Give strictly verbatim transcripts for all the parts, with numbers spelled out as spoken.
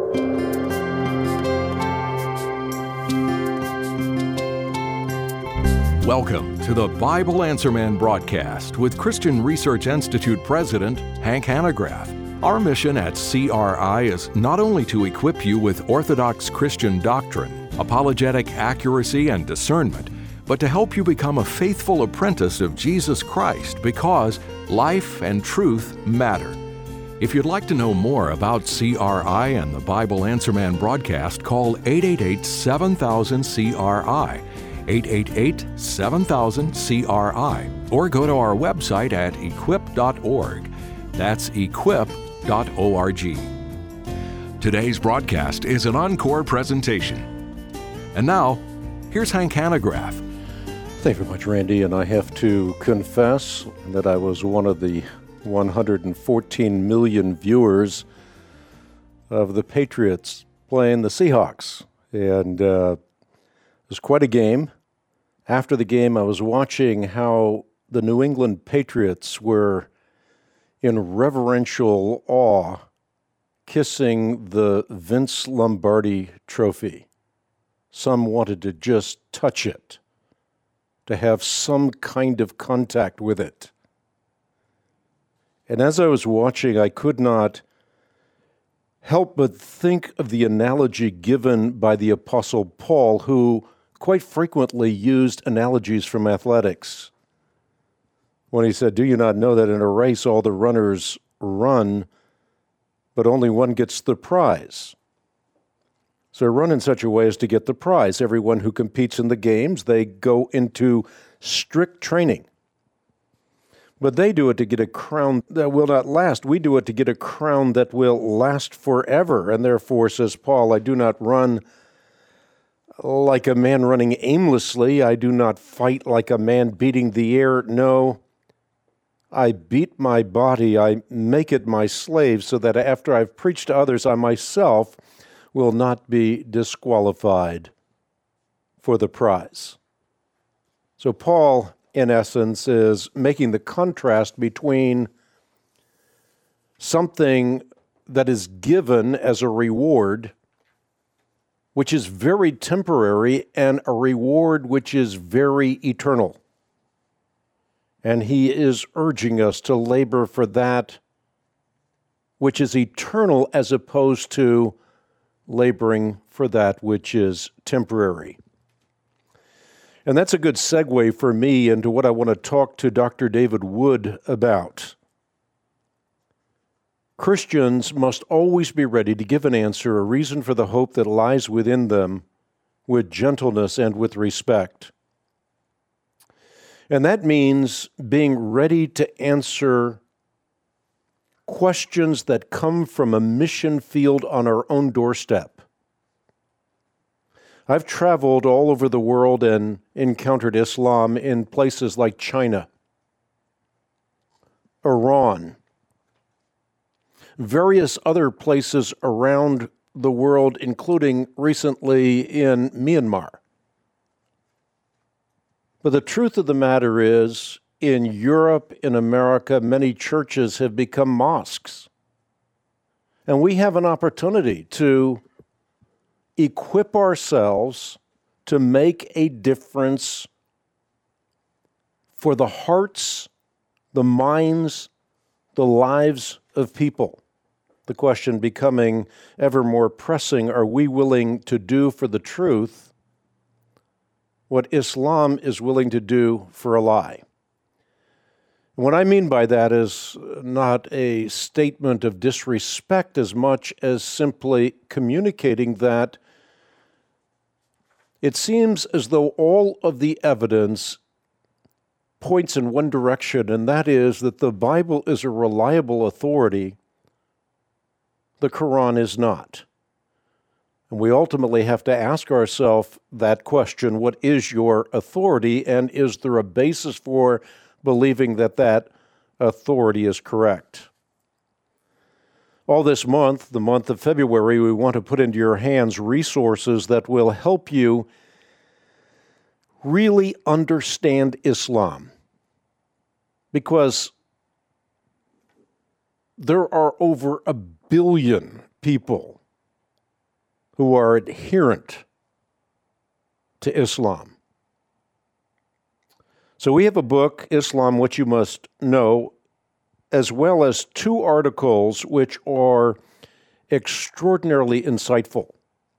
Welcome to the Bible Answer Man broadcast with Christian Research Institute President Hank Hanegraaff. Our mission at C R I is not only to equip you with orthodox Christian doctrine, apologetic accuracy, and discernment, but to help you become a faithful apprentice of Jesus Christ because life and truth matter. If you'd like to know more about C R I and the Bible Answer Man broadcast, call eight eight eight, seven thousand, C R I, eight eight eight, seven thousand, C R I, or go to our website at equip dot org. That's equip dot org. Today's broadcast is an encore presentation. And now, here's Hank Hanegraaff. Thank you very much, Randy, and I have to confess that I was one of the one hundred fourteen million viewers of the Patriots playing the Seahawks, and uh, it was quite a game. After the game, I was watching how the New England Patriots were in reverential awe kissing the Vince Lombardi trophy. Some wanted to just touch it, to have some kind of contact with it. And as I was watching, I could not help but think of the analogy given by the Apostle Paul, who quite frequently used analogies from athletics. When he said, "Do you not know that in a race all the runners run, but only one gets the prize?" So run in such a way as to get the prize. Everyone who competes in the games, they go into strict training. But they do it to get a crown that will not last. We do it to get a crown that will last forever. And therefore, says Paul, I do not run like a man running aimlessly. I do not fight like a man beating the air. No, I beat my body. I make it my slave so that after I've preached to others, I myself will not be disqualified for the prize. So Paul, in essence, is making the contrast between something that is given as a reward, which is very temporary, and a reward which is very eternal. And he is urging us to labor for that which is eternal as opposed to laboring for that which is temporary. And that's a good segue for me into what I want to talk to Doctor David Wood about. Christians must always be ready to give an answer, a reason for the hope that lies within them, with gentleness and with respect. And that means being ready to answer questions that come from a mission field on our own doorstep. I've traveled all over the world and encountered Islam in places like China, Iran, various other places around the world, including recently in Myanmar. But the truth of the matter is, in Europe, in America, many churches have become mosques. And we have an opportunity to equip ourselves to make a difference for the hearts, the minds, the lives of people. The question becoming ever more pressing, are we willing to do for the truth what Islam is willing to do for a lie? What I mean by that is not a statement of disrespect as much as simply communicating that it seems as though all of the evidence points in one direction, and that is that the Bible is a reliable authority. The Quran is not. And we ultimately have to ask ourselves that question, what is your authority, and is there a basis for believing that that authority is correct? All this month, the month of February, we want to put into your hands resources that will help you really understand Islam. Because there are over a billion people who are adherent to Islam. So we have a book, Islam, What You Must Know, as well as two articles which are extraordinarily insightful.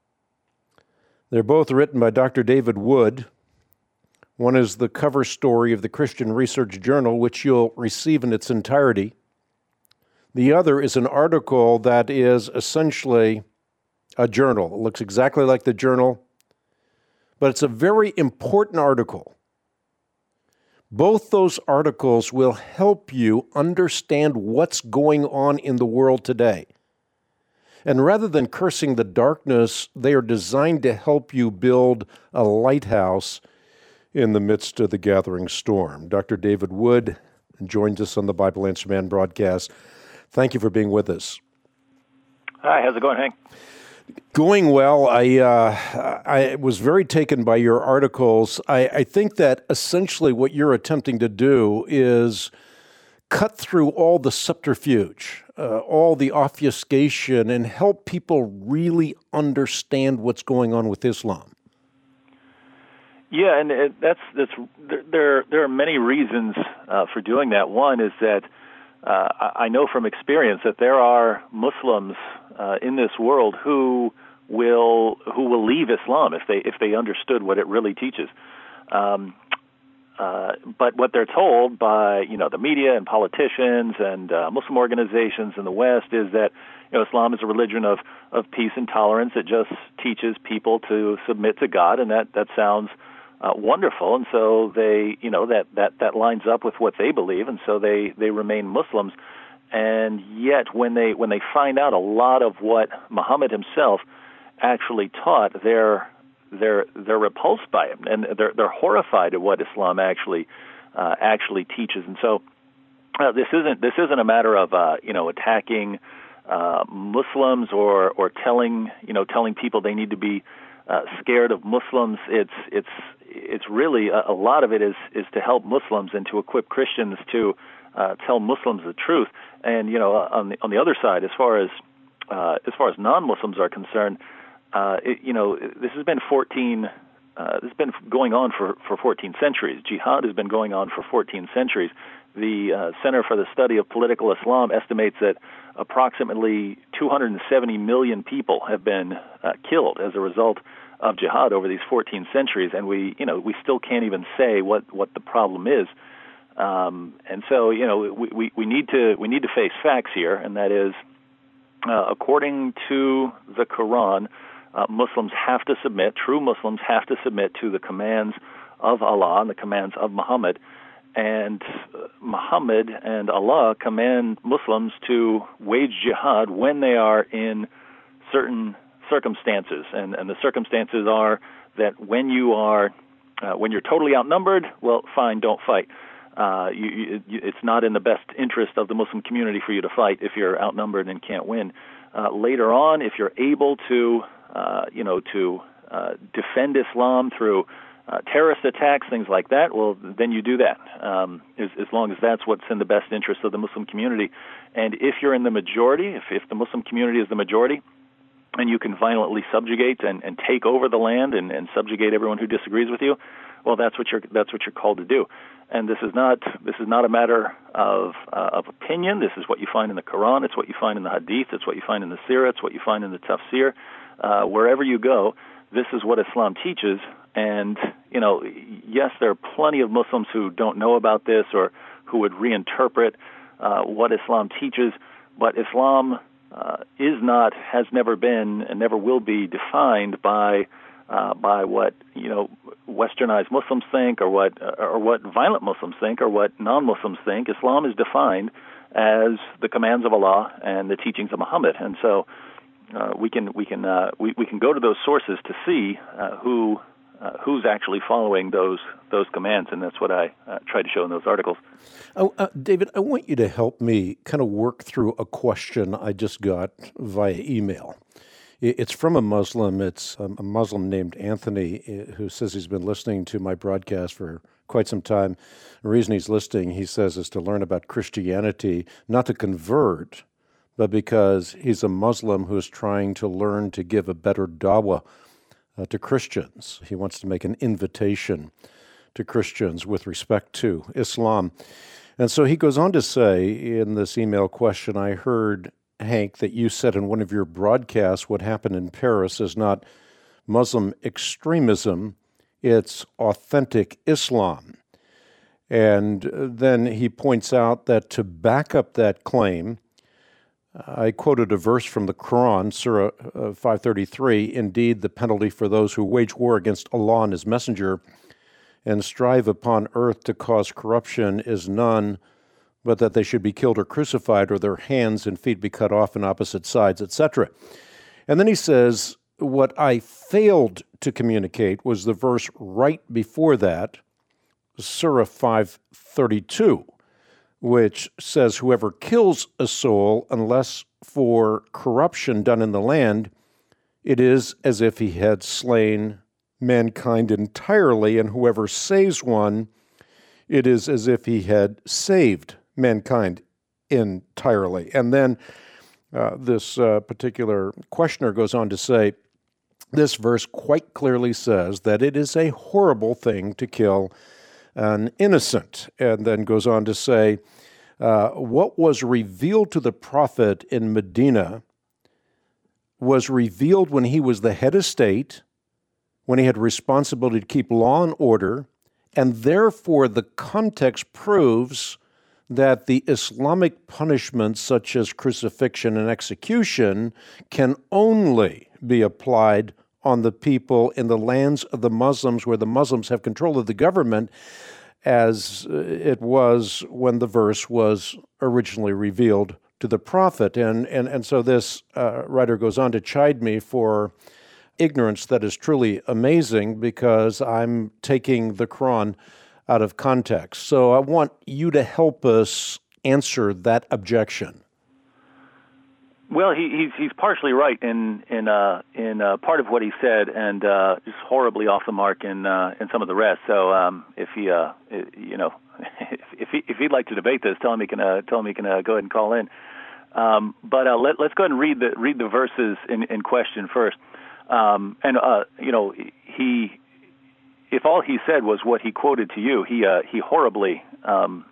They're both written by Doctor David Wood. One is the cover story of the Christian Research Journal, which you'll receive in its entirety. The other is an article that is essentially a journal. It looks exactly like the journal, but it's a very important article. Both those articles will help you understand what's going on in the world today. And rather than cursing the darkness, they are designed to help you build a lighthouse in the midst of the gathering storm. Doctor David Wood joins us on the Bible Answer Man broadcast. Thank you for being with us. Hi, how's it going, Hank? Going well. I uh, I was very taken by your articles. I, I think that essentially what you're attempting to do is cut through all the subterfuge, uh, all the obfuscation, and help people really understand what's going on with Islam. Yeah, and it, that's that's there. There are many reasons uh, for doing that. One is that uh, I know from experience that there are Muslims uh, in this world who will who will leave Islam if they if they understood what it really teaches. Um, uh, but what they're told by you know the media and politicians and uh, Muslim organizations in the West is that you know Islam is a religion of of peace and tolerance. It just teaches people to submit to God, and that that sounds Uh, wonderful, and so they, you know, that, that, that lines up with what they believe, and so they, they remain Muslims. And yet, when they when they find out a lot of what Muhammad himself actually taught, they're they're they're repulsed by it, and they're they're horrified at what Islam actually uh, actually teaches. And so, uh, this isn't this isn't a matter of uh, you know attacking uh, Muslims or or telling you know telling people they need to be uh, scared of Muslims. It's it's It's really a, a lot of it is is to help Muslims and to equip Christians to uh, tell Muslims the truth. And you know, on the on the other side, as far as uh, as far as non-Muslims are concerned, uh, it, you know, this has been fourteen. Uh, this has been going on for, for fourteen centuries. Jihad has been going on for fourteen centuries. The uh, Center for the Study of Political Islam estimates that approximately two hundred seventy million people have been uh, killed as a result of jihad over these fourteen centuries, and we, you know, we still can't even say what, what the problem is. Um, and so, you know, we, we, we need to we need to face facts here, and that is, uh, according to the Quran, uh, Muslims have to submit. True Muslims have to submit to the commands of Allah and the commands of Muhammad. And uh, Muhammad and Allah command Muslims to wage jihad when they are in certain circumstances, and, and the circumstances are that when you are, uh, when you're totally outnumbered, well, fine, don't fight. Uh, you, you, it's not in the best interest of the Muslim community for you to fight if you're outnumbered and can't win. Uh, later on, if you're able to, uh, you know, to uh, defend Islam through uh, terrorist attacks, things like that, well, then you do that, um, as, as long as that's what's in the best interest of the Muslim community. And if you're in the majority, if, if the Muslim community is the majority, and you can violently subjugate and, and take over the land and, and subjugate everyone who disagrees with you, well, that's what you're that's what you're called to do. And this is not this is not a matter of uh, of opinion. This is what you find in the Quran. It's what you find in the Hadith. It's what you find in the Sirah. It's what you find in the Tafsir. Uh, wherever you go, this is what Islam teaches. And you know, yes, there are plenty of Muslims who don't know about this or who would reinterpret uh, what Islam teaches, but Islam Uh, is not, has never been, and never will be defined by uh, by what you know Westernized Muslims think, or what or what violent Muslims think, or what non-Muslims think. Islam is defined as the commands of Allah and the teachings of Muhammad, and so uh, we can we can uh, we we can go to those sources to see uh, who uh, who's actually following those those commands, and that's what I uh, try to show in those articles. Oh, uh, David, I want you to help me kind of work through a question I just got via email. It's from a Muslim. It's a Muslim named Anthony who says he's been listening to my broadcast for quite some time. The reason he's listening, he says, is to learn about Christianity, not to convert, but because he's a Muslim who's trying to learn to give a better dawah uh, to Christians. He wants to make an invitation to Christians with respect to Islam. And so he goes on to say in this email question, I heard, Hank, that you said in one of your broadcasts what happened in Paris is not Muslim extremism, it's authentic Islam. And then he points out that to back up that claim, I quoted a verse from the Quran, Surah five thirty-three, indeed the penalty for those who wage war against Allah and His Messenger and strive upon earth to cause corruption is none, but that they should be killed or crucified, or their hands and feet be cut off on opposite sides, et cetera. And then he says, what I failed to communicate was the verse right before that, Surah five thirty-two, which says, whoever kills a soul, unless for corruption done in the land, it is as if he had slain mankind entirely, and whoever saves one, it is as if he had saved mankind entirely. And then uh, this uh, particular questioner goes on to say, this verse quite clearly says that it is a horrible thing to kill an innocent, and then goes on to say, uh, what was revealed to the prophet in Medina was revealed when he was the head of state, when he had responsibility to keep law and order, and therefore the context proves that the Islamic punishments such as crucifixion and execution can only be applied on the people in the lands of the Muslims where the Muslims have control of the government, as it was when the verse was originally revealed to the prophet. And, and, and so this uh, writer goes on to chide me for ignorance that is truly amazing, because I'm taking the Quran out of context. So I want you to help us answer that objection. Well, he, he's he's partially right in in uh, in uh, part of what he said, and uh, just horribly off the mark in uh, in some of the rest. So um, if he uh, you know if he if he'd like to debate this, tell him he can uh, tell him he can uh, go ahead and call in. Um, but uh, let, let's go ahead and read the read the verses in, in question first. Um, and uh, you know, he, if all he said was what he quoted to you, he uh, he horribly um,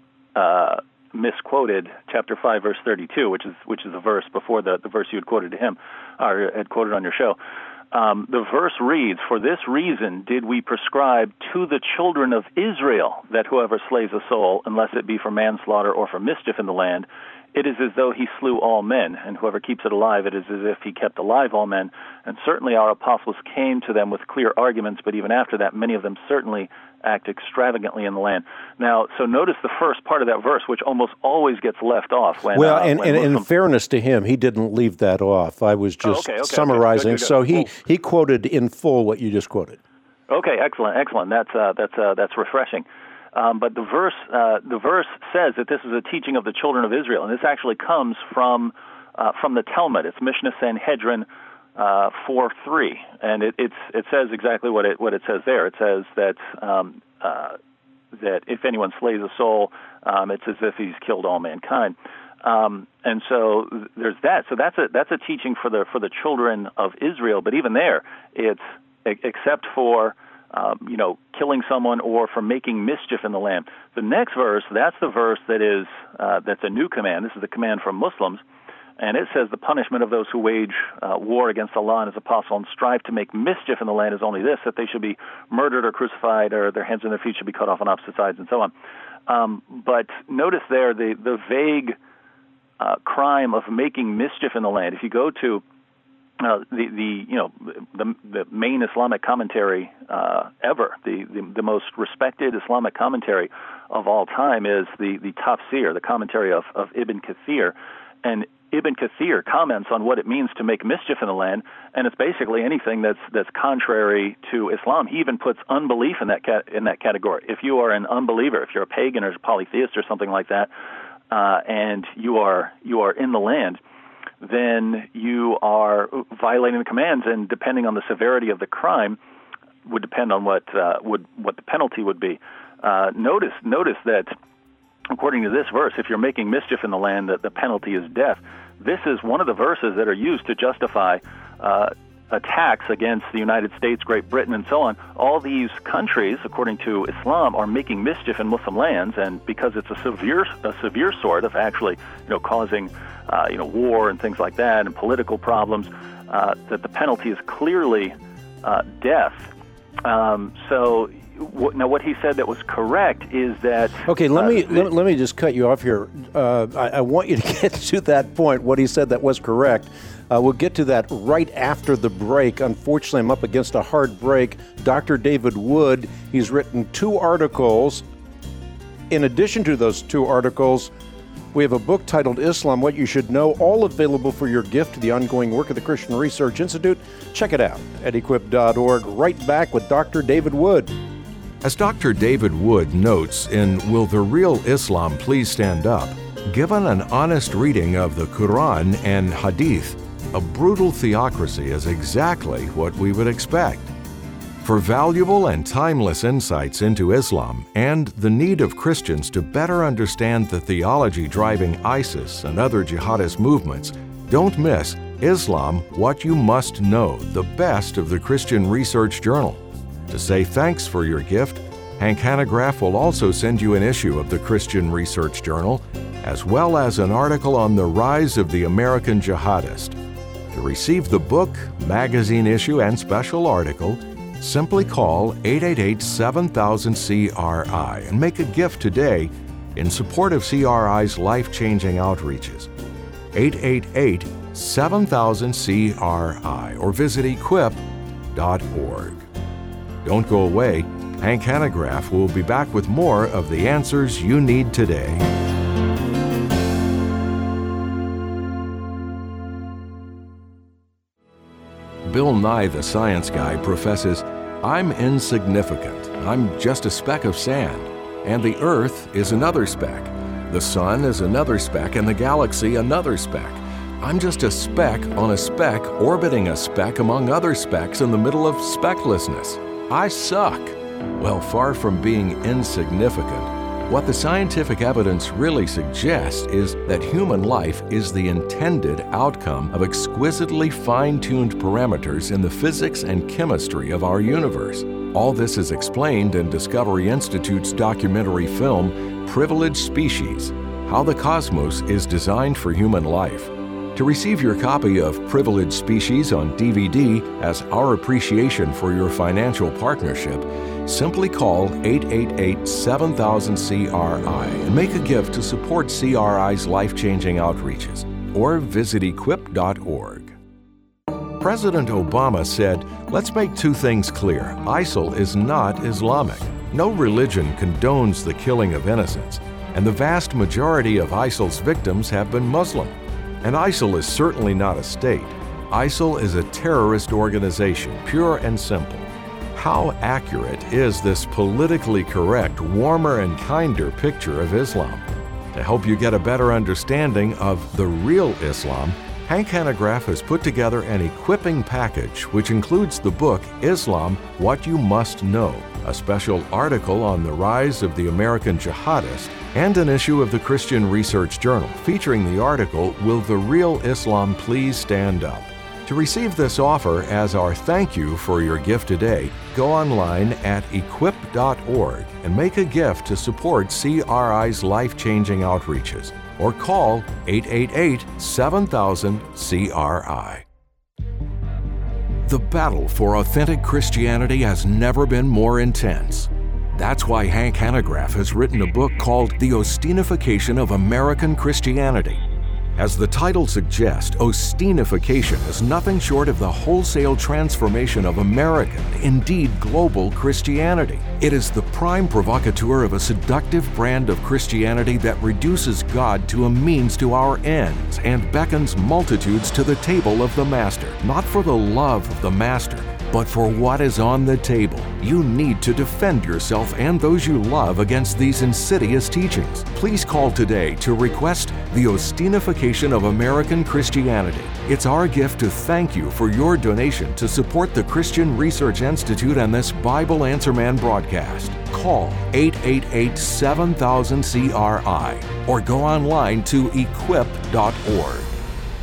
uh, misquoted chapter five, verse thirty-two, which is which is the verse before the, the verse you had quoted to him, or had quoted on your show. Um, the verse reads, "For this reason did we prescribe to the children of Israel that whoever slays a soul, unless it be for manslaughter or for mischief in the land, it is as though he slew all men, and whoever keeps it alive, it is as if he kept alive all men. And certainly our apostles came to them with clear arguments, but even after that, many of them certainly act extravagantly in the land." Now, so notice the first part of that verse, which almost always gets left off. When, well, uh, and, when and Muslim... in fairness to him, he didn't leave that off. I was just oh, okay, okay, summarizing. okay. Good, good, good. So he, Cool. he quoted in full what you just quoted. Okay, excellent, excellent. That's uh, that's uh, that's refreshing. Um, but the verse uh, the verse says that this is a teaching of the children of Israel, and this actually comes from uh, from the Talmud. It's Mishnah Sanhedrin uh, four three, and it it's, it says exactly what it what it says there. It says that um, uh, that if anyone slays a soul, um, it's as if he's killed all mankind. Um, and so there's that. So that's a that's a teaching for the for the children of Israel. But even there, it's except for Um, you know, killing someone or for making mischief in the land. The next verse, that's the verse that is uh, that's a new command. This is the command from Muslims, and it says the punishment of those who wage uh, war against Allah and His apostle and strive to make mischief in the land is only this, that they should be murdered or crucified, or their hands and their feet should be cut off on opposite sides, and so on. Um, but notice there the the vague uh, crime of making mischief in the land. If you go to Uh, the, the you know the, the main Islamic commentary uh, ever, the, the the most respected Islamic commentary of all time is the the Tafsir, the commentary of, of Ibn Kathir, and Ibn Kathir comments on what it means to make mischief in the land, and it's basically anything that's that's contrary to Islam. He even puts unbelief in that cat, in that category. If you are an unbeliever, if you're a pagan or a polytheist or something like that, uh, and you are you are in the land, then you are violating the commands, and depending on the severity of the crime, would depend on what uh, would what the penalty would be. Uh, notice notice that according to this verse, if you're making mischief in the land, that the penalty is death. this is one of the verses that are used to justify uh, attacks against the United States, Great Britain, and so on. All these countries, according to Islam, are making mischief in Muslim lands, and because it's a severe, a severe sort of actually, you know, causing, uh, you know, war and things like that, and political problems, uh, that the penalty is clearly uh, death. Um, so w- now, what he said that was correct is that. Okay, let uh, me let, let me just cut you off here. Uh, I, I want you to get to that point. What he said that was correct. Uh, we'll get to that right after the break. Unfortunately, I'm up against a hard break. Doctor David Wood, he's written two articles. In addition to those two articles, we have a book titled Islam, What You Should Know, all available for your gift to the ongoing work of the Christian Research Institute. Check it out at equip dot org. Right back with Doctor David Wood. As Doctor David Wood notes in Will the Real Islam Please Stand Up, given an honest reading of the Quran and Hadith, a brutal theocracy is exactly what we would expect. For valuable and timeless insights into Islam and the need of Christians to better understand the theology driving ISIS and other jihadist movements, don't miss Islam, What You Must Know, the best of the Christian Research Journal. To say thanks for your gift, Hank Hanegraaff will also send you an issue of the Christian Research Journal, as well as an article on the rise of the American jihadist. To receive the book, magazine issue, and special article, simply call eight eight eight, seven thousand, C R I and make a gift today in support of C R I's life-changing outreaches. eight eight eight, seven thousand, C R I or visit equip dot org. Don't go away. Hank Hanegraaff will be back with more of the answers you need today. Bill Nye the Science Guy professes, I'm insignificant. I'm just a speck of sand. And the Earth is another speck. The Sun is another speck, and the galaxy another speck. I'm just a speck on a speck orbiting a speck among other specks in the middle of specklessness. I suck. Well, far from being insignificant, what the scientific evidence really suggests is that human life is the intended outcome of exquisitely fine-tuned parameters in the physics and chemistry of our universe. All this is explained in Discovery Institute's documentary film, Privileged Species: How the Cosmos is Designed for Human Life. To receive your copy of Privileged Species on D V D as our appreciation for your financial partnership, simply call eight eight eight, seven thousand, C R I and make a gift to support C R I's life-changing outreaches, or visit equip dot org. President Obama said, let's make two things clear. ISIL is not Islamic. No religion condones the killing of innocents, and the vast majority of ISIL's victims have been Muslim. And ISIL is certainly not a state. ISIL is a terrorist organization, pure and simple. How accurate is this politically correct, warmer and kinder picture of Islam? To help you get a better understanding of the real Islam, Hank Hanegraaff has put together an equipping package which includes the book Islam, What You Must Know, a special article on the rise of the American jihadist, and an issue of the Christian Research Journal featuring the article, Will the Real Islam Please Stand Up? To receive this offer as our thank you for your gift today, go online at equip dot org and make a gift to support C R I's life-changing outreaches, or call eight eight eight, seven thousand, C R I. The battle for authentic Christianity has never been more intense. That's why Hank Hanegraaff has written a book called The Ostinification of American Christianity. As the title suggests, Ostinification is nothing short of the wholesale transformation of American, indeed global, Christianity. It is the prime provocateur of a seductive brand of Christianity that reduces God to a means to our ends and beckons multitudes to the table of the Master, not for the love of the Master, but for what is on the table. You need to defend yourself and those you love against these insidious teachings. Please call today to request The Ostinification of American Christianity. It's our gift to thank you for your donation to support the Christian Research Institute and this Bible Answer Man broadcast. Call eight eight eight, seven thousand, C R I or go online to equip dot org.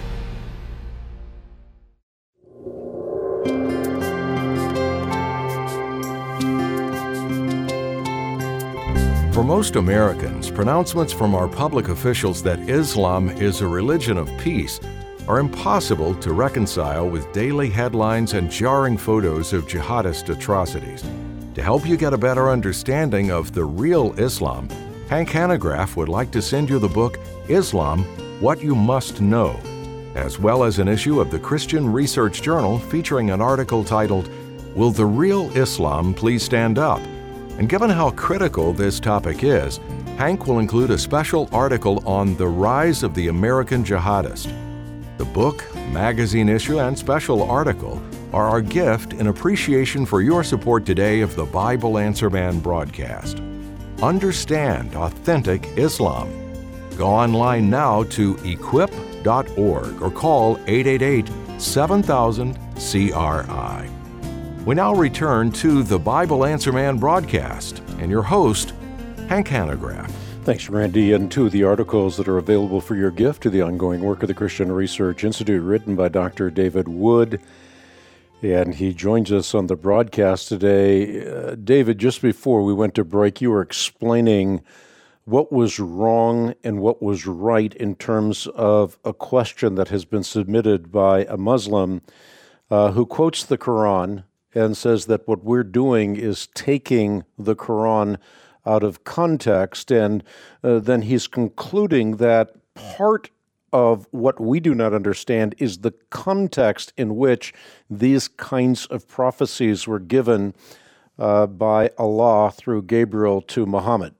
For most Americans, pronouncements from our public officials that Islam is a religion of peace are impossible to reconcile with daily headlines and jarring photos of jihadist atrocities. To help you get a better understanding of the real Islam, Hank Hanegraaff would like to send you the book Islam, What You Must Know, as well as an issue of the Christian Research Journal featuring an article titled, Will the Real Islam Please Stand Up? And given how critical this topic is, Hank will include a special article on the rise of the American jihadist. The book, magazine issue, and special article are our gift in appreciation for your support today of the Bible Answer Man broadcast. Understand authentic Islam. Go online now to equip dot org or call eight eight eight, seven thousand, C R I. We now return to the Bible Answer Man broadcast and your host, Hank Hanegraaff. Thanks, Randy, and to the articles that are available for your gift to the ongoing work of the Christian Research Institute, written by Doctor David Wood. And he joins us on the broadcast today. Uh, David, just before we went to break, you were explaining what was wrong and what was right in terms of a question that has been submitted by a Muslim uh, who quotes the Quran and says that what we're doing is taking the Quran out of context, and uh, then he's concluding that part of what we do not understand is the context in which these kinds of prophecies were given uh, by Allah through Gabriel to Muhammad.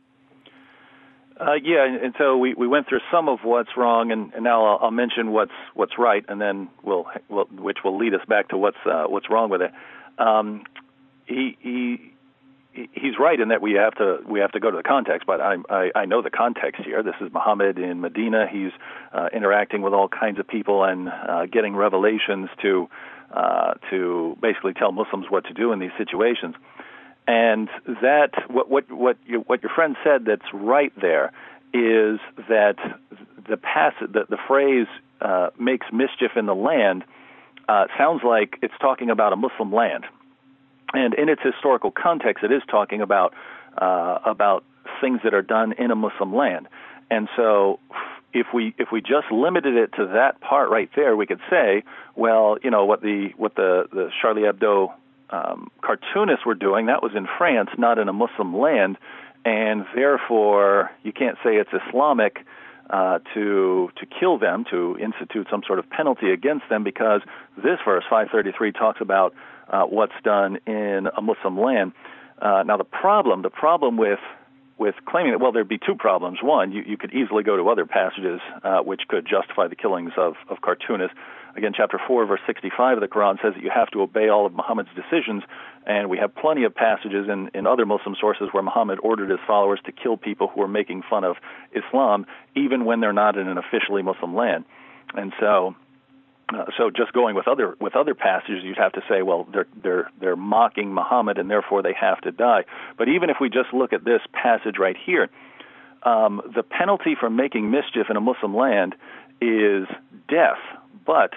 Uh, yeah, and, and so we, we went through some of what's wrong, and, and now I'll, I'll mention what's what's right, and then we'll, we'll which will lead us back to what's uh, what's wrong with it. Um, he he he's right in that we have to we have to go to the context, but I I, I know the context here. This is Muhammad in Medina. He's uh, interacting with all kinds of people and uh, getting revelations to uh, to basically tell Muslims what to do in these situations. And that what what what, you, what your friend said that's right there is that the pass the, the phrase uh, makes mischief in the land uh, sounds like it's talking about a Muslim land, and in its historical context, it is talking about uh, about things that are done in a Muslim land. And so, if we if we just limited it to that part right there, we could say, well, you know, what the what the, the Charlie Hebdo Um, cartoonists were doing, that was in France, not in a Muslim land, and therefore you can't say it's Islamic uh, to to kill them, to institute some sort of penalty against them, because this verse, five thirty-three, talks about uh, what's done in a Muslim land. Uh, now the problem, the problem with with claiming that, well, there'd be two problems. One, you, you could easily go to other passages uh, which could justify the killings of, of cartoonists. Again, chapter four, verse sixty-five of the Quran says that you have to obey all of Muhammad's decisions, and we have plenty of passages in, in other Muslim sources where Muhammad ordered his followers to kill people who are making fun of Islam, even when they're not in an officially Muslim land. And so, uh, so just going with other with other passages, you'd have to say, well, they're they're they're mocking Muhammad, and therefore they have to die. But even if we just look at this passage right here, um, the penalty for making mischief in a Muslim land is death. But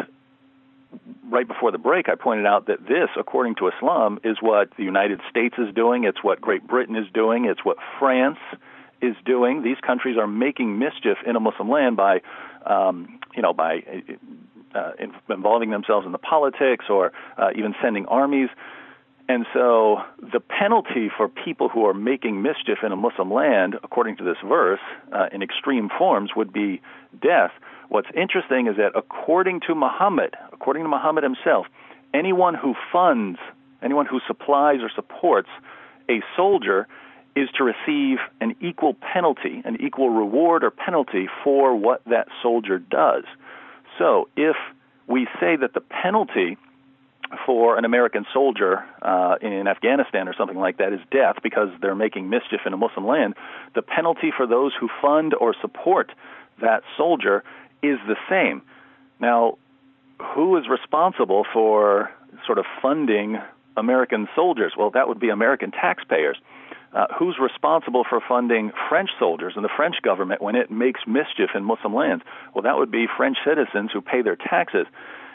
right before the break, I pointed out that this, according to Islam, is what the United States is doing. It's what Great Britain is doing. It's what France is doing. These countries are making mischief in a Muslim land by, um, you know, by uh, involving themselves in the politics or uh, even sending armies. And so the penalty for people who are making mischief in a Muslim land, according to this verse, uh, in extreme forms, would be death. What's interesting is that according to Muhammad, according to Muhammad himself, anyone who funds, anyone who supplies or supports a soldier is to receive an equal penalty, an equal reward or penalty for what that soldier does. So if we say that the penalty for an American soldier uh, in Afghanistan or something like that is death because they're making mischief in a Muslim land, the penalty for those who fund or support that soldier is the same. Now, who is responsible for sort of funding American soldiers? Well, that would be American taxpayers. Uh, who's responsible for funding French soldiers and the French government when it makes mischief in Muslim lands? Well, that would be French citizens who pay their taxes.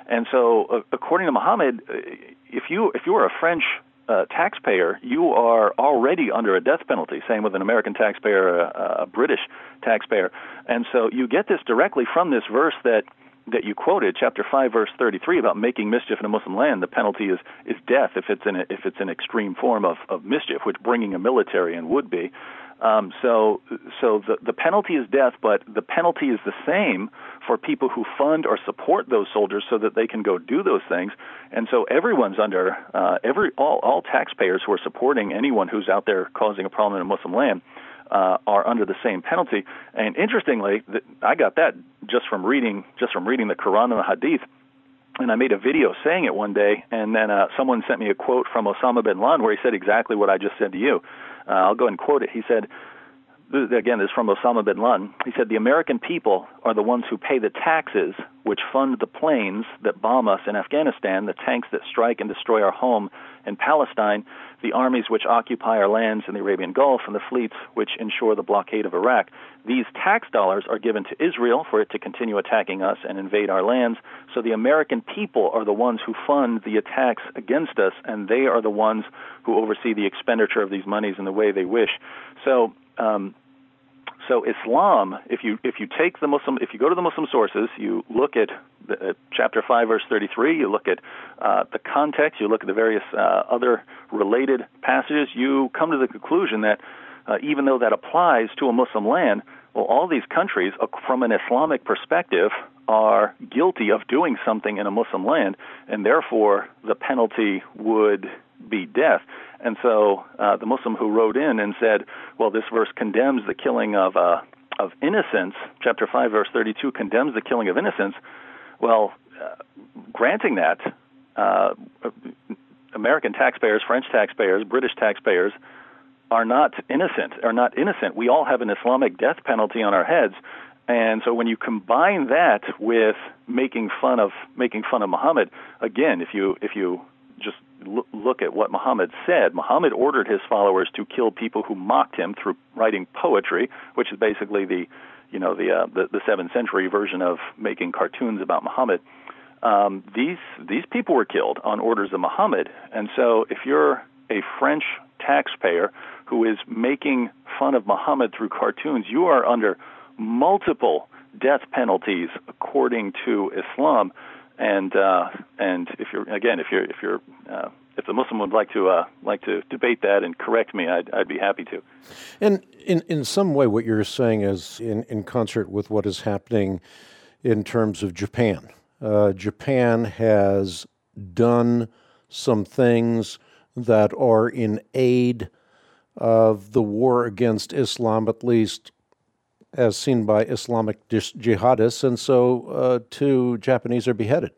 And so, uh, according to Muhammad, if you if you are a French uh, taxpayer, you are already under a death penalty. Same with an American taxpayer, a, a British taxpayer. And so, you get this directly from this verse that that you quoted, chapter five, verse thirty-three, about making mischief in a Muslim land. The penalty is, is death if it's in a, if it's an extreme form of, of mischief, which bringing a military in would be. Um, so so the, the penalty is death, but the penalty is the same for people who fund or support those soldiers so that they can go do those things. And so everyone's under, uh, every all, all taxpayers who are supporting anyone who's out there causing a problem in a Muslim land Uh, are under the same penalty. And interestingly, th- I got that just from reading just from reading the Quran and the Hadith. And I made a video saying it one day, and then uh, someone sent me a quote from Osama bin Laden where he said exactly what I just said to you. Uh, I'll go ahead and quote it. He said, again, this is from Osama bin Laden. He said, "The American people are the ones who pay the taxes which fund the planes that bomb us in Afghanistan, the tanks that strike and destroy our home in Palestine, the armies which occupy our lands in the Arabian Gulf, and the fleets which ensure the blockade of Iraq. These tax dollars are given to Israel for it to continue attacking us and invade our lands. So the American people are the ones who fund the attacks against us, and they are the ones who oversee the expenditure of these monies in the way they wish." So, um, So Islam, if you if you take the Muslim, if you go to the Muslim sources, you look at the, uh, chapter five, verse thirty-three, you look at uh, the context, you look at the various uh, other related passages, you come to the conclusion that uh, even though that applies to a Muslim land, well, all these countries, uh, from an Islamic perspective, are guilty of doing something in a Muslim land, and therefore the penalty would be death. And so uh, the Muslim who wrote in and said, well, this verse condemns the killing of uh, of innocents, chapter five, verse thirty-two condemns the killing of innocents. Well, uh, granting that, uh, American taxpayers, French taxpayers, British taxpayers are not innocent, are not innocent. We all have an Islamic death penalty on our heads. And so when you combine that with making fun of making fun of Muhammad, again, if you if you just look at what Muhammad said, Muhammad ordered his followers to kill people who mocked him through writing poetry, which is basically the, you know, the uh, the, the seventh century version of making cartoons about Muhammad. Um, these these people were killed on orders of Muhammad, and so if you're a French taxpayer who is making fun of Muhammad through cartoons, you are under multiple death penalties according to Islam. And uh, and if you're again, if you're if you're uh, if the Muslim would like to uh, like to debate that and correct me, I'd I'd be happy to. And in, in some way, what you're saying is in, in concert with what is happening in terms of Japan. Uh, Japan has done some things that are in aid of the war against Islam, at least as seen by Islamic jihadists, and so uh, two Japanese are beheaded.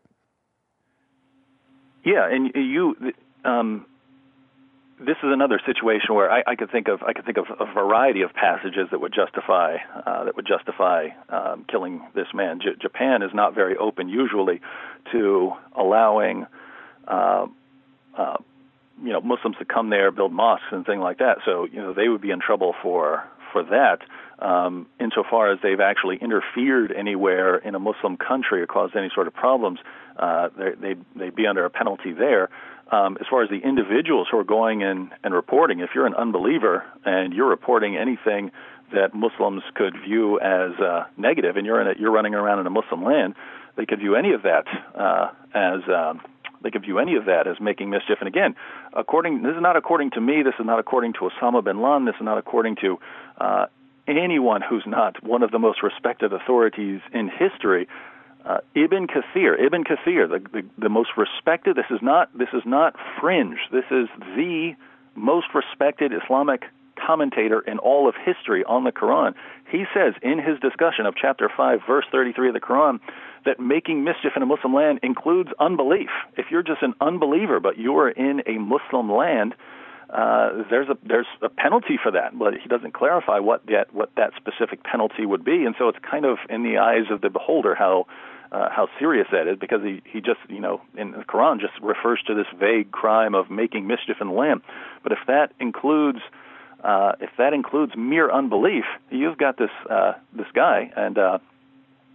Yeah, and you, um, this is another situation where I, I could think of I could think of a variety of passages that would justify uh, that would justify um, killing this man. J- Japan is not very open usually to allowing, uh, uh, you know, Muslims to come there, build mosques and things like that. So you know they would be in trouble for for that. Um, insofar as they've actually interfered anywhere in a Muslim country or caused any sort of problems, uh, they'd, they'd be under a penalty there. Um, as far as the individuals who are going in and reporting, if you're an unbeliever and you're reporting anything that Muslims could view as uh, negative, and you're in a, you're running around in a Muslim land, they could view any of that uh, as um, they could view any of that as making mischief. And again, according this is not according to me. This is not according to Osama bin Laden. This is not according to uh, anyone who's not one of the most respected authorities in history. Uh, Ibn Kathir, Ibn Kathir, the, the the most respected. This is not this is not fringe. This is the most respected Islamic commentator in all of history on the Quran. He says in his discussion of chapter five, verse thirty-three of the Quran, that making mischief in a Muslim land includes unbelief. If you're just an unbeliever, but you are in a Muslim land, uh, there's a there's a penalty for that. But he doesn't clarify what that what that specific penalty would be, and so it's kind of in the eyes of the beholder how uh, how serious that is, because he he just you know in the Quran just refers to this vague crime of making mischief in the land. But if that includes Uh, if that includes mere unbelief, you've got this uh, this guy, and uh,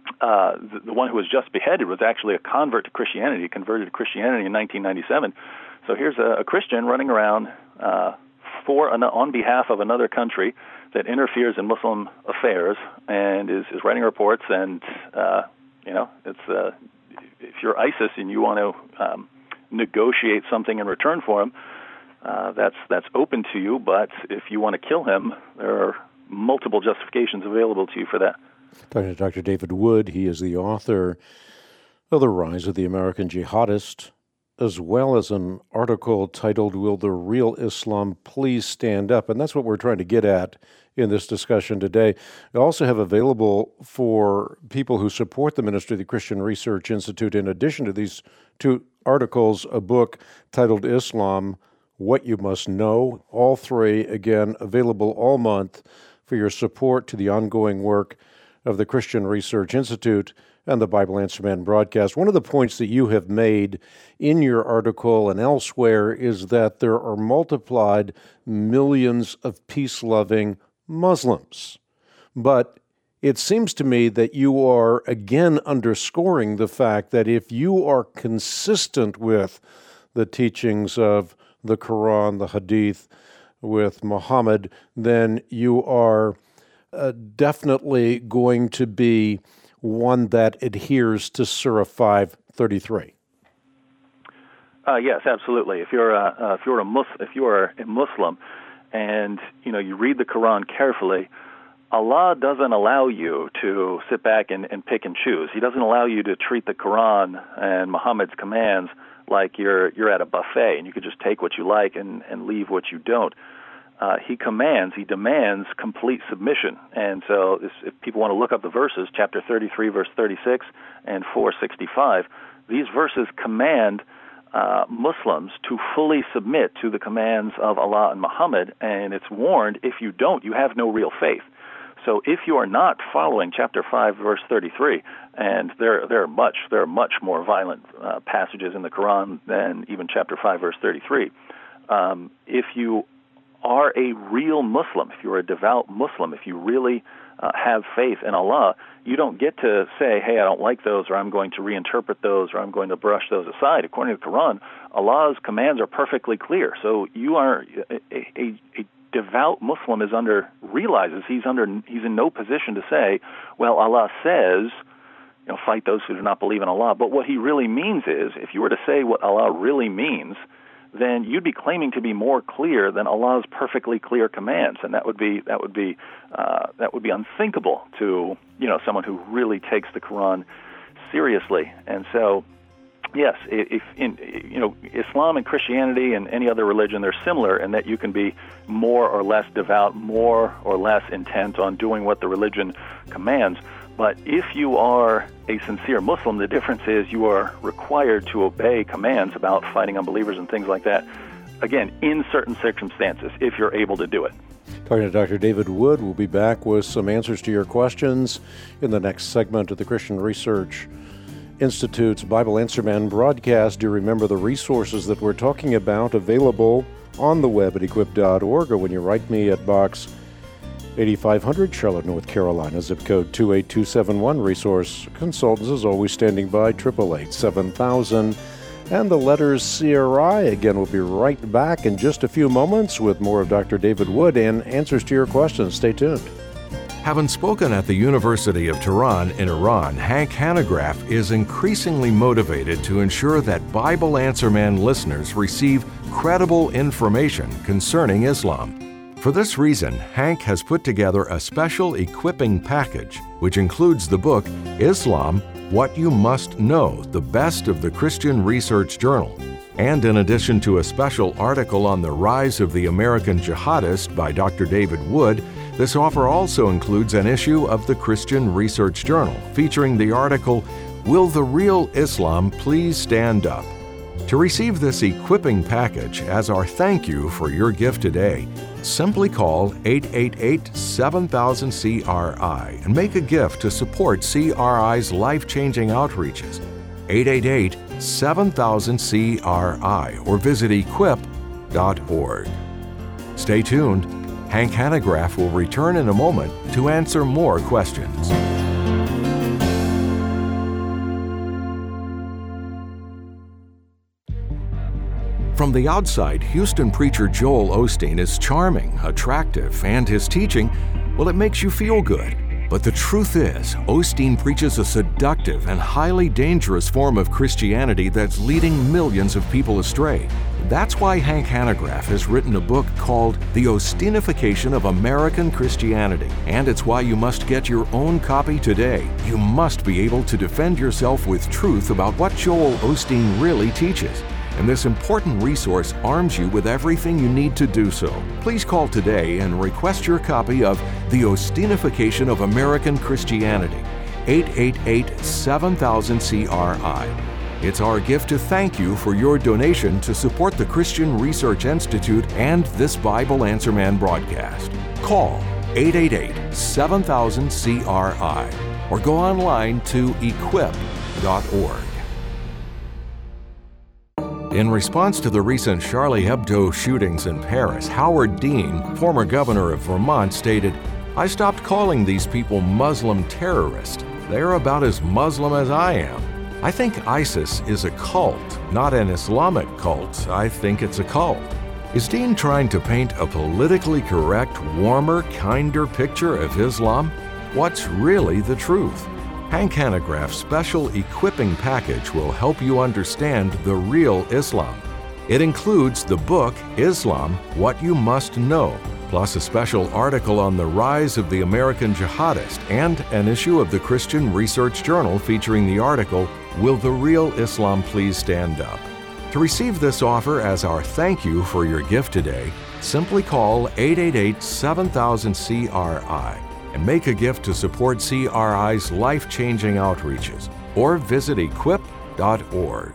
uh, the, the one who was just beheaded was actually a convert to Christianity, he converted to Christianity in nineteen ninety-seven. So here's a, a Christian running around uh, for an, on behalf of another country that interferes in Muslim affairs and is, is writing reports. And uh, you know, it's uh, if you're ISIS and you want to um, negotiate something in return for him, uh, that's that's open to you. But if you want to kill him, there are multiple justifications available to you for that. Talking to Doctor David Wood, he is the author of The Rise of the American Jihadist, as well as an article titled, Will the Real Islam Please Stand Up? And that's what we're trying to get at in this discussion today. We also have available for people who support the ministry of the Christian Research Institute, in addition to these two articles, a book titled Islam, What You Must Know. All three, again, available all month for your support to the ongoing work of the Christian Research Institute and the Bible Answer Man broadcast. One of the points that you have made in your article and elsewhere is that there are multiplied millions of peace-loving Muslims. But it seems to me that you are again underscoring the fact that if you are consistent with the teachings of the Quran, the Hadith, with Muhammad, then you are uh, definitely going to be one that adheres to Surah five thirty-three. Uh, yes, absolutely. If you're a, uh, if you're a Mus- if you are a Muslim, and you know you read the Quran carefully, Allah doesn't allow you to sit back and, and pick and choose. He doesn't allow you to treat the Quran and Muhammad's commands like you're you're at a buffet and you could just take what you like and, and leave what you don't. Uh, he commands, he demands complete submission. And so this, if people want to look up the verses, chapter thirty-three, verse thirty-six, and four sixty-five, these verses command uh, Muslims to fully submit to the commands of Allah and Muhammad, and it's warned, if you don't, you have no real faith. So if you are not following chapter five, verse thirty-three, and there there are much there are much more violent uh, passages in the Quran than even chapter five, verse thirty-three, um, if you are a real Muslim, if you're a devout Muslim, if you really uh, have faith in Allah, you don't get to say, hey, I don't like those, or I'm going to reinterpret those, or I'm going to brush those aside. According to the Quran, Allah's commands are perfectly clear. So you are a, a, a devout Muslim is under realizes he's under he's in no position to say, well, Allah says, you know, fight those who do not believe in Allah. But what he really means is, if you were to say what Allah really means, then you'd be claiming to be more clear than Allah's perfectly clear commands, and that would be that would be uh, that would be unthinkable to you know someone who really takes the Quran seriously. And so, yes, if in you know Islam and Christianity and any other religion, they're similar in that you can be more or less devout, more or less intent on doing what the religion commands. But if you are a sincere Muslim, the difference is you are required to obey commands about fighting unbelievers and things like that, again, in certain circumstances, if you're able to do it. Talking to Doctor David Wood, we'll be back with some answers to your questions in the next segment of the Christian Research Institute's Bible Answer Man broadcast. Do remember the resources that we're talking about available on the web at equip dot org, or when you write me at Box eighty-five hundred, Charlotte, North Carolina, zip code two eight two seven one. Resource consultants is always standing by, eight eight eight, seven thousand. And the letters C R I. Again, we'll be right back in just a few moments with more of Doctor David Wood and answers to your questions. Stay tuned. Having spoken at the University of Tehran in Iran, Hank Hanegraaff is increasingly motivated to ensure that Bible Answer Man listeners receive credible information concerning Islam. For this reason, Hank has put together a special equipping package, which includes the book, Islam, What You Must Know, the Best of the Christian Research Journal. And in addition to a special article on the rise of the American Jihadist by Doctor David Wood, this offer also includes an issue of the Christian Research Journal, featuring the article, Will the Real Islam Please Stand Up? To receive this equipping package as our thank you for your gift today, simply call eight eight eight, seven thousand, C R I and make a gift to support C R I's life-changing outreaches. eight eight eight, seven thousand, C R I or visit equip dot org. Stay tuned. Hank Hanegraaff will return in a moment to answer more questions. From the outside, Houston preacher Joel Osteen is charming, attractive, and his teaching, well, it makes you feel good. But the truth is, Osteen preaches a seductive and highly dangerous form of Christianity that's leading millions of people astray. That's why Hank Hanegraaff has written a book called The Osteenification of American Christianity, and it's why you must get your own copy today. You must be able to defend yourself with truth about what Joel Osteen really teaches. And this important resource arms you with everything you need to do so. Please call today and request your copy of The Osteenification of American Christianity, eight eight eight, seven thousand, C R I. It's our gift to thank you for your donation to support the Christian Research Institute and this Bible Answer Man broadcast. Call eight eight eight, seven thousand, C R I or go online to equip dot org. In response to the recent Charlie Hebdo shootings in Paris, Howard Dean, former governor of Vermont, stated, "I stopped calling these people Muslim terrorists. They're about as Muslim as I am. I think ISIS is a cult, not an Islamic cult. I think it's a cult." Is Dean trying to paint a politically correct, warmer, kinder picture of Islam? What's really the truth? Hank Hanegraaff's special equipping package will help you understand the real Islam. It includes the book, Islam, What You Must Know, plus a special article on the rise of the American jihadist and an issue of the Christian Research Journal featuring the article, Will the Real Islam Please Stand Up? To receive this offer as our thank you for your gift today, simply call eight eight eight, seven thousand, C R I. and make a gift to support C R I's life-changing outreaches, or visit equip dot org.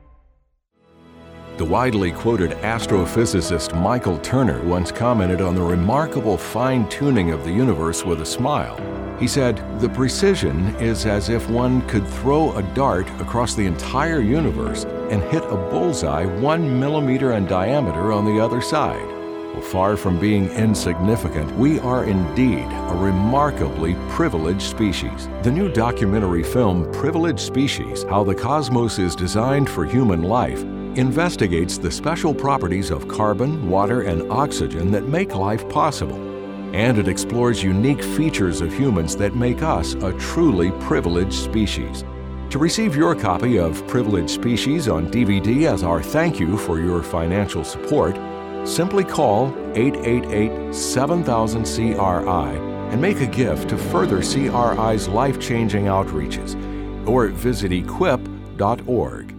The widely quoted astrophysicist Michael Turner once commented on the remarkable fine-tuning of the universe with a smile. He said, "The precision is as if one could throw a dart across the entire universe and hit a bullseye one millimeter in diameter on the other side." Well, far from being insignificant, we are indeed a remarkably privileged species. The new documentary film, Privileged Species: How the Cosmos is Designed for Human Life, investigates the special properties of carbon, water, and oxygen that make life possible. And it explores unique features of humans that make us a truly privileged species. To receive your copy of Privileged Species on D V D as our thank you for your financial support, simply call eight eight eight, seven thousand, C R I and make a gift to further C R I's life-changing outreaches, or visit equip dot org.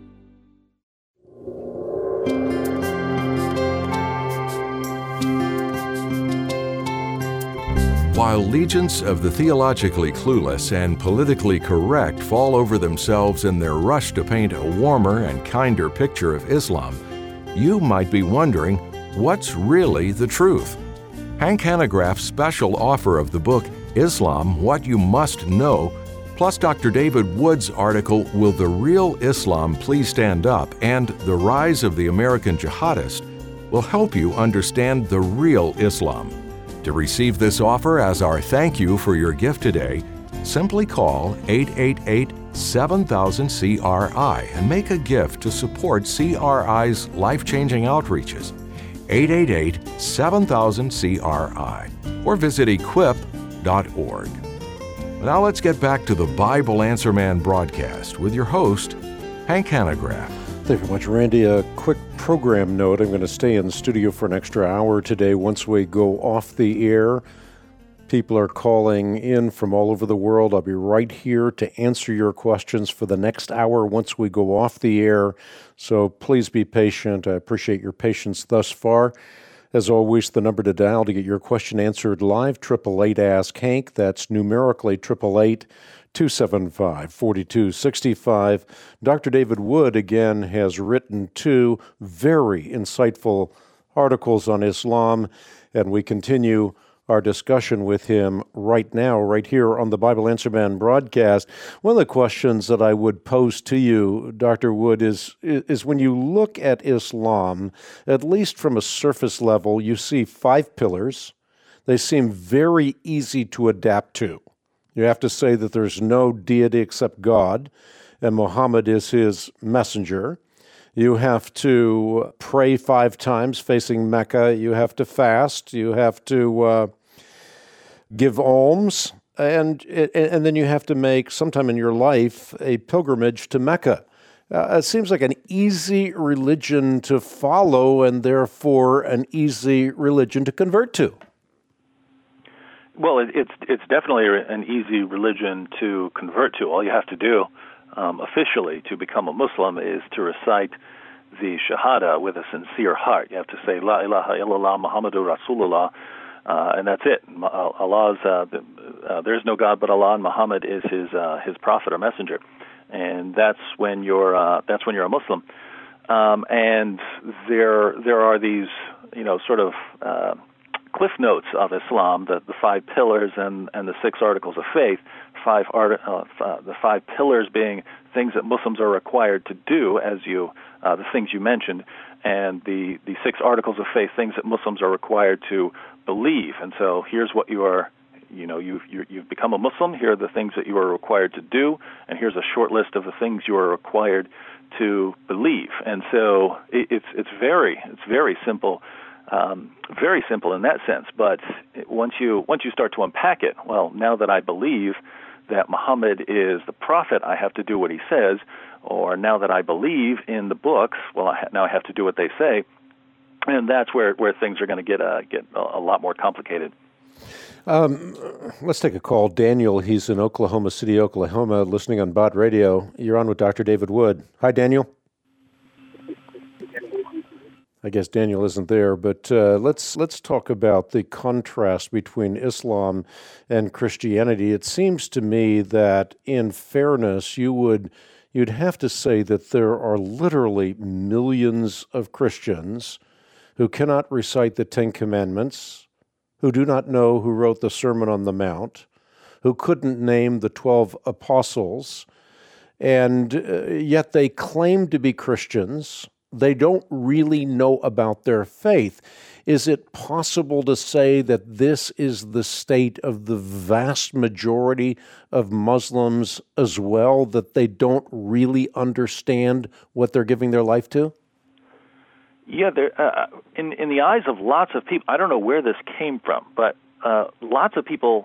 While legions of the theologically clueless and politically correct fall over themselves in their rush to paint a warmer and kinder picture of Islam, you might be wondering, what's really the truth? Hank Hanegraaff's special offer of the book, Islam, What You Must Know, plus Doctor David Wood's article, Will the Real Islam Please Stand Up? And The Rise of the American Jihadist, will help you understand the real Islam. To receive this offer as our thank you for your gift today, simply call eight eight eight, seven thousand, C R I and make a gift to support C R I's life-changing outreaches, eight eight eight, seven thousand, C R I, or visit equip dot org. Now let's get back to the Bible Answer Man broadcast with your host, Hank Hanegraaff. Thank you very much, Randy. A quick program note. I'm going to stay in the studio for an extra hour today. Once we go off the air, people are calling in from all over the world. I'll be right here to answer your questions for the next hour once we go off the air. So please be patient. I appreciate your patience thus far. As always, the number to dial to get your question answered live, eight eight eight, ask Hank. That's numerically eight eight eight, two seven five, four two six five. Doctor David Wood, again, has written two very insightful articles on Islam, and we continue our discussion with him right now, right here on the Bible Answer Man broadcast. One of the questions that I would pose to you, Doctor Wood, is, is when you look at Islam, at least from a surface level, you see five pillars. They seem very easy to adapt to. You have to say that there's no deity except God, and Muhammad is his messenger. You have to pray five times facing Mecca. You have to fast. You have to uh, give alms. And, and then you have to make, sometime in your life, a pilgrimage to Mecca. Uh, it seems like an easy religion to follow and therefore an easy religion to convert to. Well, it, it's it's definitely an easy religion to convert to. All you have to do um, officially to become a Muslim is to recite the Shahada with a sincere heart. You have to say, La ilaha illallah Muhammadur Rasulullah, uh, and that's it. Allah's uh, uh, there's no God but Allah, and Muhammad is his uh, his prophet or messenger. And that's when you're uh, that's when you're a Muslim, um, and there there are these you know sort of uh, cliff notes of Islam, the the five pillars and, and the six articles of faith. Five art, uh, uh, the five pillars being things that Muslims are required to do, as you uh, the things you mentioned, and the the six articles of faith, things that Muslims are required to believe. And so here's what you are. You know, you've, you've become a Muslim. Here are the things that you are required to do, and here's a short list of the things you are required to believe. And so it, it's it's very it's very simple, um, very simple in that sense. But once you once you start to unpack it, well, now that I believe that Muhammad is the prophet, I have to do what he says. Or now that I believe in the books, well, I ha- now I have to do what they say. And that's where, where things are going to get uh, get a, a lot more complicated. Um, let's take a call. Daniel, he's in Oklahoma City, Oklahoma, listening on Bott Radio. You're on with Doctor David Wood. Hi, Daniel. I guess Daniel isn't there, but uh, let's let's talk about the contrast between Islam and Christianity. It seems to me that, in fairness, you would you'd have to say that there are literally millions of Christians who cannot recite the Ten Commandments, who do not know who wrote the Sermon on the Mount, who couldn't name the twelve apostles, and uh, yet they claim to be Christians. They don't really know about their faith. Is it possible to say that this is the state of the vast majority of Muslims as well, that they don't really understand what they're giving their life to? Yeah, there, uh, in in the eyes of lots of people, I don't know where this came from, but uh, lots of people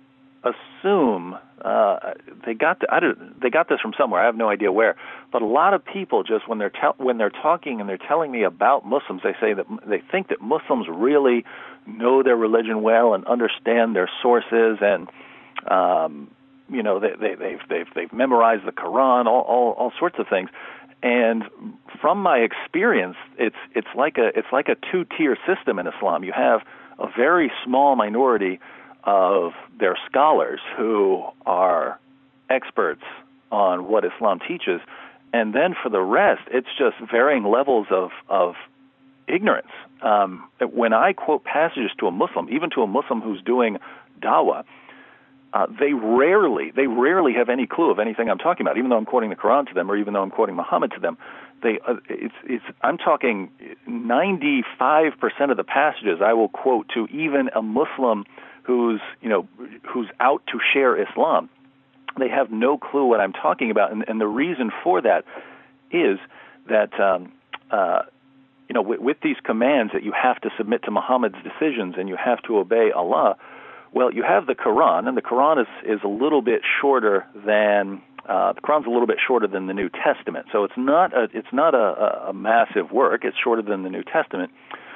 assume uh, they got the, I don't, they got this from somewhere. I have no idea where, but a lot of people just when they're te- when they're talking and they're telling me about Muslims, they say that they think that Muslims really know their religion well and understand their sources, and um, you know they, they, they've they've they've memorized the Quran, all all, all sorts of things. And from my experience, it's it's like a it's like a two-tier system in Islam. You have a very small minority of their scholars who are experts on what Islam teaches, and then for the rest, it's just varying levels of of ignorance. Um, when I quote passages to a Muslim, even to a Muslim who's doing dawah, Uh, they rarely, they rarely have any clue of anything I'm talking about. Even though I'm quoting the Quran to them, or even though I'm quoting Muhammad to them, they, uh, it's, it's. I'm talking ninety-five percent of the passages I will quote to even a Muslim who's, you know, who's out to share Islam. They have no clue what I'm talking about, and, and the reason for that is that, um, uh, you know, with, with these commands that you have to submit to Muhammad's decisions and you have to obey Allah. Well, you have the Quran, and the Quran is, is a little bit shorter than uh, the Quran's a little bit shorter than the New Testament. So it's not a it's not a, a massive work. It's shorter than the New Testament.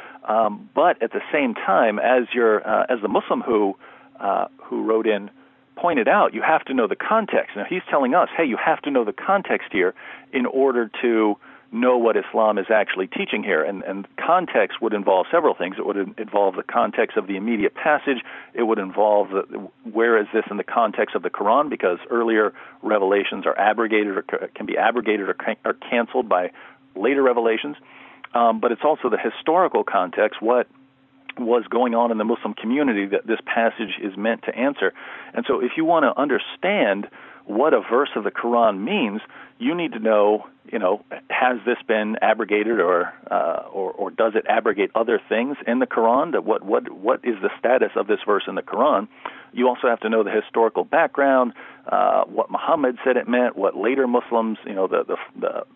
Um, but at the same time, as your uh, as the Muslim who uh, who wrote in pointed out, you have to know the context. Now he's telling us, hey, you have to know the context here in order to know what Islam is actually teaching here. And, and context would involve several things. It would involve the context of the immediate passage. It would involve the, where is this in the context of the Quran, because earlier revelations are abrogated or can be abrogated or, can, or canceled by later revelations. Um, but it's also the historical context, what was going on in the Muslim community that this passage is meant to answer. And so if you want to understand what a verse of the Quran means, you need to know, you know, has this been abrogated, or uh, or, or does it abrogate other things in the Quran? That what what what is the status of this verse in the Quran? You also have to know the historical background, uh, what Muhammad said it meant, what later Muslims, you know, the the, the, the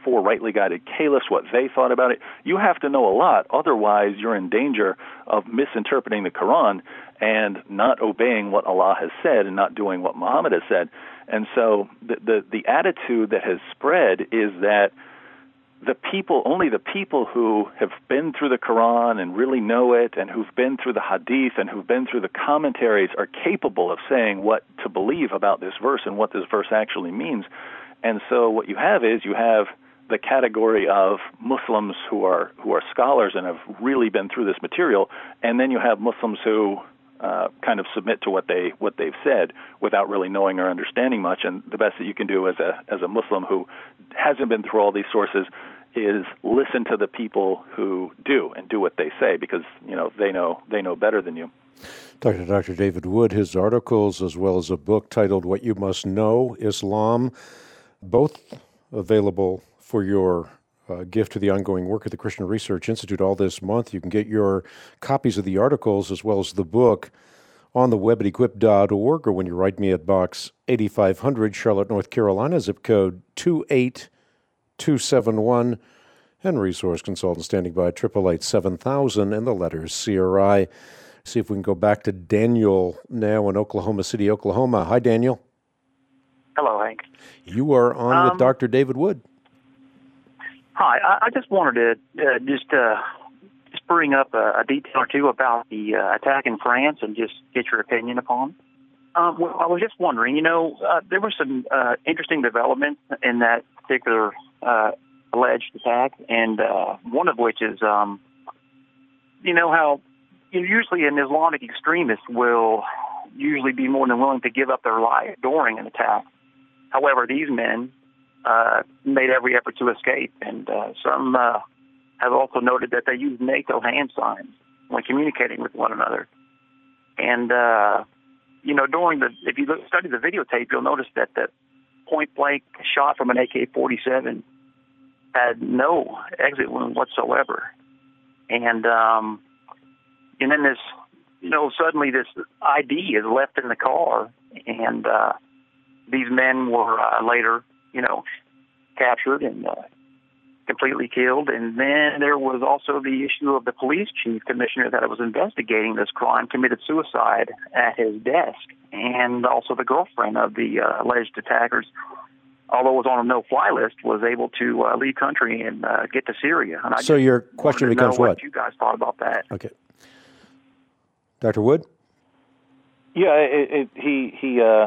four rightly guided caliphs, what they thought about it. You have to know a lot, otherwise you're in danger of misinterpreting the Quran and not obeying what Allah has said and not doing what Muhammad has said. And so the the, the attitude that has spread is that the people, only the people who have been through the Quran and really know it, and who've been through the Hadith and who've been through the commentaries, are capable of saying what to believe about this verse and what this verse actually means. And so what you have is you have the category of Muslims who are who are scholars and have really been through this material, and then you have Muslims who uh, kind of submit to what they what they've said without really knowing or understanding much. And the best that you can do as a as a Muslim who hasn't been through all these sources is listen to the people who do and do what they say, because you know they know they know better than you. Doctor Doctor David Wood, his articles as well as a book titled "What You Must Know: Islam," both available for your uh, gift to the ongoing work of the Christian Research Institute all this month. You can get your copies of the articles as well as the book on the web at equip dot org, or when you write me at Box eighty-five hundred, Charlotte, North Carolina, zip code two eight two seven one, and resource consultant standing by eight eight eight, seven thousand and the letters C R I. See if we can go back to Daniel now in Oklahoma City, Oklahoma. Hi, Daniel. Hello, Hank. You are on um, with Doctor David Wood. Hi. I, I just wanted to uh, just uh, just bring up a, a detail or two about the uh, attack in France and just get your opinion upon. Um, well, I was just wondering, you know, uh, there were some uh, interesting developments in that particular uh, alleged attack, and uh, one of which is, um, you know, how you know, usually an Islamic extremist will usually be more than willing to give up their life during an attack. However, these men uh, made every effort to escape, and uh, some uh, have also noted that they used NATO hand signs when communicating with one another. And, uh, you know, during the, if you look, study the videotape, you'll notice that the point-blank shot from an A K forty-seven had no exit wound whatsoever. And, um, and then this, you know, suddenly this I D is left in the car, and uh, these men were uh, later, you know, captured and uh, completely killed. And then there was also the issue of the police chief commissioner that was investigating this crime committed suicide at his desk, and also the girlfriend of the uh, alleged attackers, although was on a no-fly list, was able to uh, leave country and uh, get to Syria. And I so your question becomes what? what? You guys thought about that? Okay, Doctor Wood. Yeah, it, it, he he uh,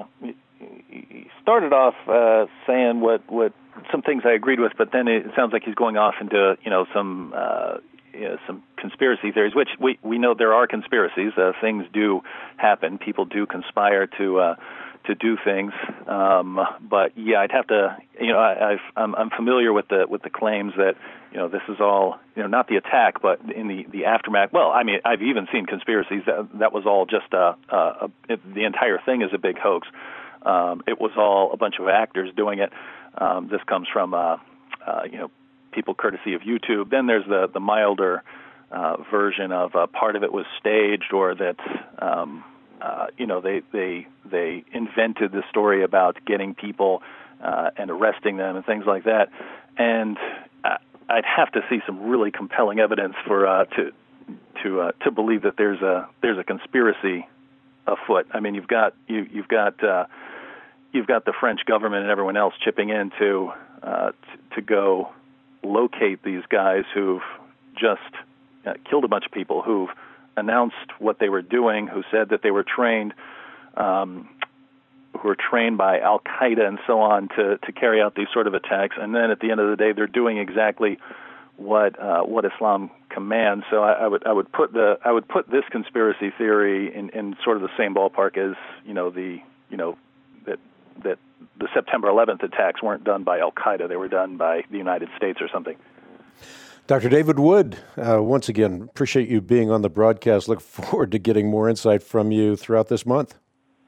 he started off uh, saying what, what some things I agreed with, but then it sounds like he's going off into you know some uh, you know, some conspiracy theories, which we we know there are conspiracies. Uh, things do happen. People do conspire to. Uh, to do things, um, but yeah, I'd have to, you know, I, I've, I'm, I'm familiar with the with the claims that, you know, this is all, you know, not the attack, but in the, the aftermath. Well, I mean, I've even seen conspiracies that that was all just a, a, a it, the entire thing is a big hoax. Um, it was all a bunch of actors doing it. Um, this comes from, uh, uh, you know, people courtesy of YouTube. Then there's the the milder uh, version of uh, part of it was staged, or that. Um, Uh, you know, they, they they invented the story about getting people uh, and arresting them and things like that. And uh, I'd have to see some really compelling evidence for uh, to to uh, to believe that there's a there's a conspiracy afoot. I mean, you've got you you've got uh, you've got the French government and everyone else chipping in to uh, t- to go locate these guys who've just uh, killed a bunch of people, who've announced what they were doing, who said that they were trained, um, who were trained by Al-Qaeda and so on to, to carry out these sort of attacks. And then at the end of the day, they're doing exactly what uh, what Islam commands. So I, I would I would put the I would put this conspiracy theory in, in sort of the same ballpark as you know the you know that that the September eleventh attacks weren't done by Al-Qaeda; they were done by the United States or something. Doctor David Wood, uh, once again, appreciate you being on the broadcast. Look forward to getting more insight from you throughout this month.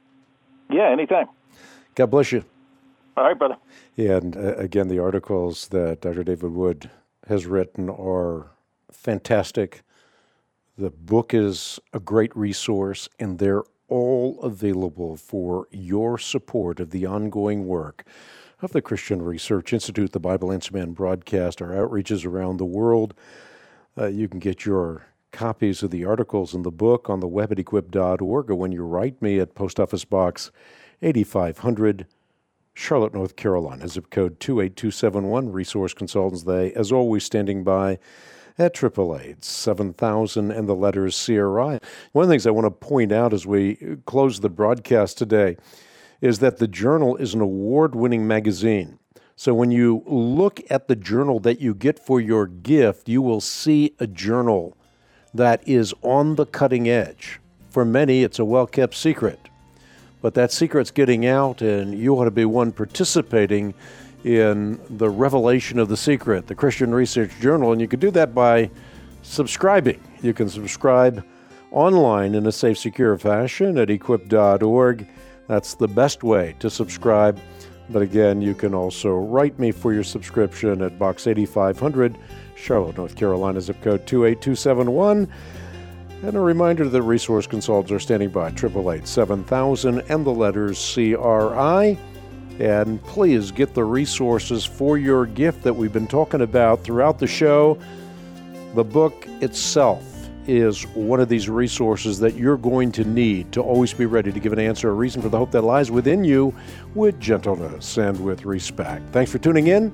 Yeah, anytime. God bless you. All right, brother. Yeah, and uh, again, the articles that Doctor David Wood has written are fantastic. The book is a great resource, and they're all available for your support of the ongoing work of the Christian Research Institute, the Bible Answer Man broadcast, our outreaches around the world. Uh, you can get your copies of the articles in the book on the web at equip dot org, or when you write me at Post Office Box eighty-five hundred, Charlotte, North Carolina, zip code two eight two seven one. Resource Consultants, they, as always, standing by at triple eight seven thousand and the letters C R I. One of the things I want to point out as we close the broadcast today is that the Journal is an award-winning magazine. So when you look at the journal that you get for your gift, you will see a journal that is on the cutting edge. For many, it's a well-kept secret. But that secret's getting out, and you ought to be one participating in the revelation of the secret, the Christian Research Journal. And you can do that by subscribing. You can subscribe online in a safe, secure fashion at equip dot org. That's the best way to subscribe. But again, you can also write me for your subscription at Box eighty-five hundred, Charlotte, North Carolina, zip code two eight two seven one. And a reminder that Resource Consultants are standing by, triple eight seven thousand and the letters C R I. And please get the resources for your gift that we've been talking about throughout the show. The book itself is one of these resources that you're going to need to always be ready to give an answer, a reason for the hope that lies within you, with gentleness and with respect. Thanks for tuning in.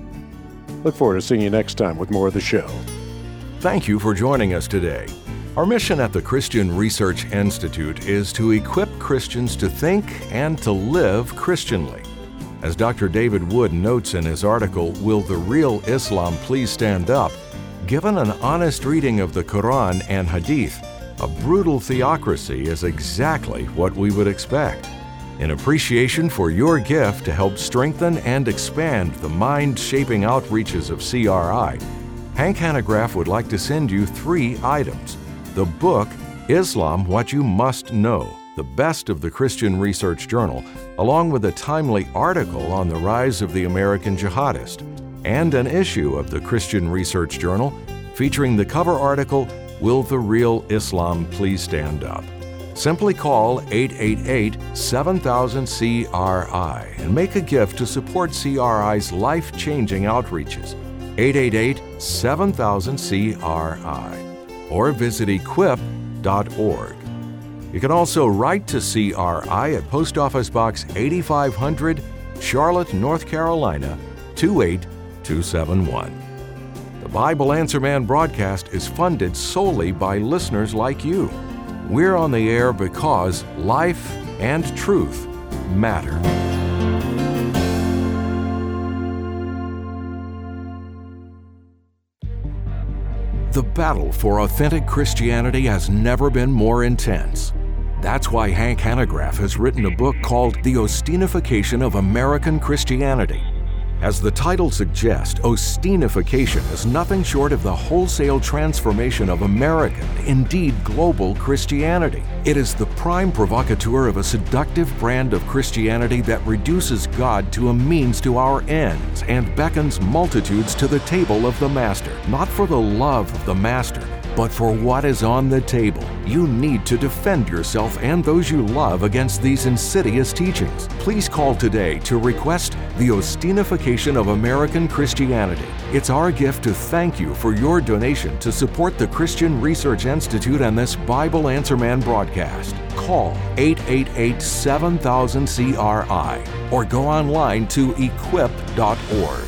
Look forward to seeing you next time with more of the show. Thank you for joining us today. Our mission at the Christian Research Institute is to equip Christians to think and to live Christianly. As Doctor David Wood notes in his article, Will the Real Islam Please Stand Up?, given an honest reading of the Quran and Hadith, a brutal theocracy is exactly what we would expect. In appreciation for your gift to help strengthen and expand the mind-shaping outreaches of C R I, Hank Hanegraaff would like to send you three items. The book, Islam, What You Must Know, the best of the Christian Research Journal, along with a timely article on the rise of the American jihadist, and an issue of the Christian Research Journal featuring the cover article, Will the Real Islam Please Stand Up? Simply call eight eight eight seven thousand C R I and make a gift to support C R I's life-changing outreaches. eight eight eight seven thousand C R I. Or visit equip dot org. You can also write to C R I at Post Office Box eighty-five hundred, Charlotte, North Carolina, two eight two seven one. The Bible Answer Man broadcast is funded solely by listeners like you. We're on the air because life and truth matter. The battle for authentic Christianity has never been more intense. That's why Hank Hanegraaff has written a book called The Ostinification of American Christianity. As the title suggests, Ostinification is nothing short of the wholesale transformation of American, indeed global, Christianity. It is the prime provocateur of a seductive brand of Christianity that reduces God to a means to our ends and beckons multitudes to the table of the Master, not for the love of the Master, but for what is on the table. You need to defend yourself and those you love against these insidious teachings. Please call today to request The Ostinification of American Christianity. It's our gift to thank you for your donation to support the Christian Research Institute and this Bible Answer Man broadcast. Call eight eight eight seven thousand C R I or go online to equip dot org.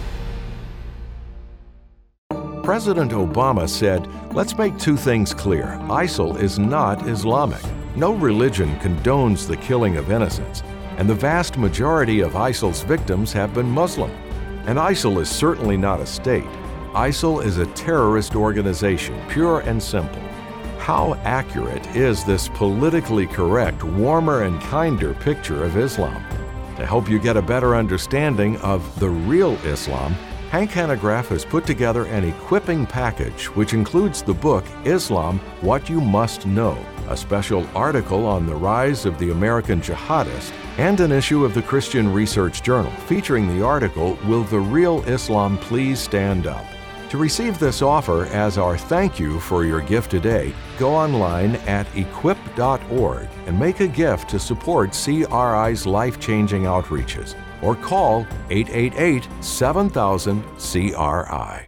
President Obama said, "Let's make two things clear. ISIL is not Islamic. No religion condones the killing of innocents, and the vast majority of ISIL's victims have been Muslim. And ISIL is certainly not a state. ISIL is a terrorist organization, pure and simple." How accurate is this politically correct, warmer and kinder picture of Islam? To help you get a better understanding of the real Islam, Hank Hanegraaff has put together an equipping package which includes the book Islam, What You Must Know, a special article on the rise of the American jihadist, and an issue of the Christian Research Journal featuring the article, Will the Real Islam Please Stand Up? To receive this offer as our thank you for your gift today, go online at equip dot org and make a gift to support C R I's life-changing outreaches. or call eight eight eight, seven thousand, C R I.